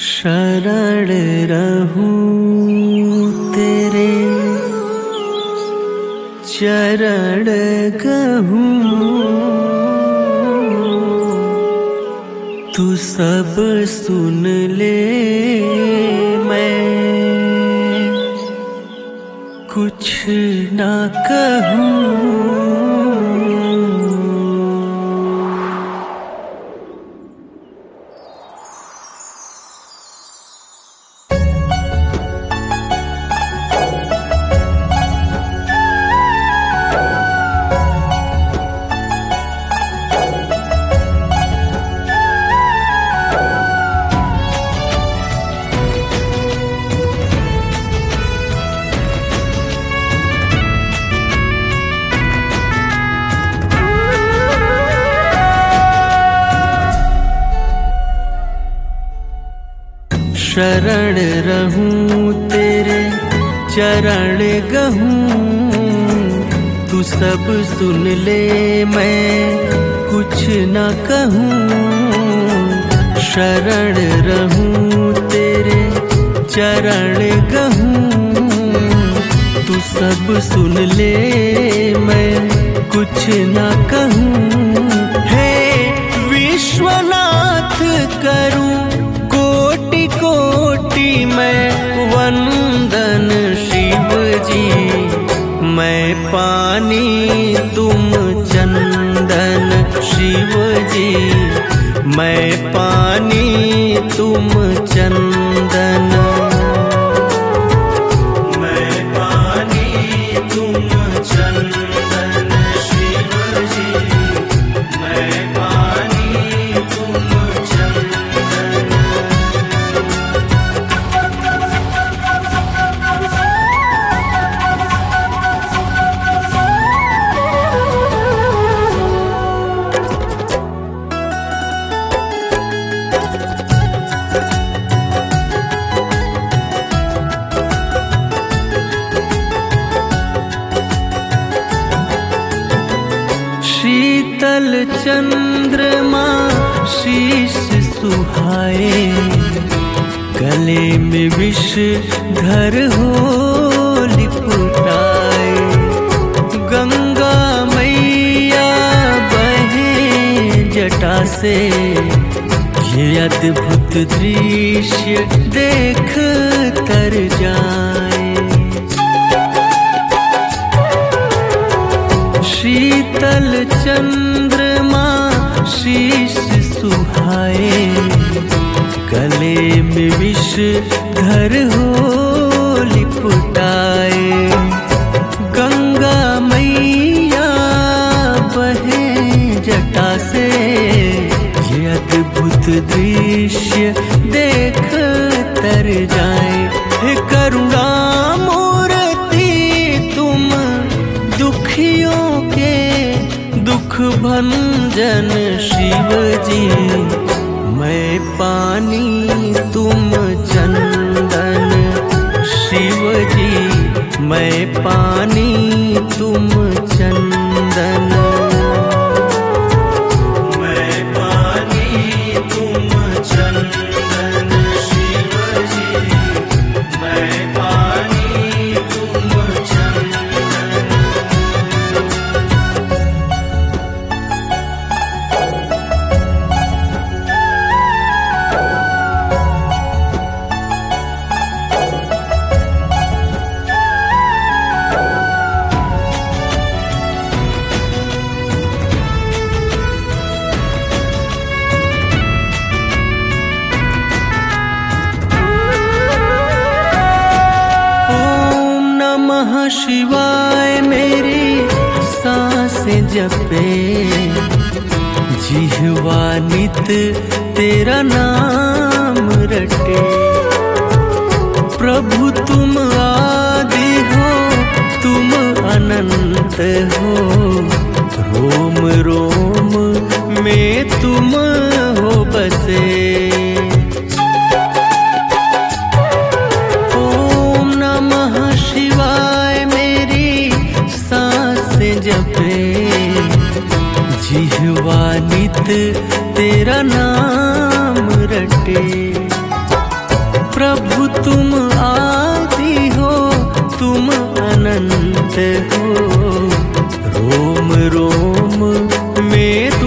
शरण रहूं तेरे चरण गहूं, तू सब सुन ले मैं कुछ ना कहूं। शरण रहूं तेरे चरण गहूं, तू सब सुन ले मैं कुछ न कहूं। शरण रहूं तेरे चरण गहूं, तू सब सुन ले मैं कुछ न कहूं। हे विश्वनाथ करूं कोटि कोटि मैं वंदन शिव जी, मैं पानी तुम चंदन शिव जी, मैं पानी तुम चंदन, मैं पानी तुम चंदन शिव जी, मैं पानी तुम चंदन। शीतल चंद्रमा शीश सुहाए, गले में विषधर हो लिपटाए। गंगा मैया बहे जटा से, ये अद्भुत दृश्य देख तर जाए। शीतल चंद्रमा शीश सुहाए, गले में विषधर हो लिपटाए। गंगा मैया बहे जटा से, ये अद्भुत दृश्य देख तर जाए। हे करुणा मूर्ति तुम दुखियों के दुख भंजन शिव जी, मैं पानी तुम चंदन शिव जी, मैं पानी तुम चंदन, मैं पानी तुम चंदन शिव जी, मैं पानी तुम चंदन। शिवाय मेरी सांसें जपे, जिह्वा नित तेरा नाम रटे। प्रभु तुम आदि हो तुम अनंत हो, रोम रोम में तुम हो बसे। जपे जिह्वा नित तेरा नाम रटे। प्रभु तुम आदि हो तुम अनंत हो, रोम रोम में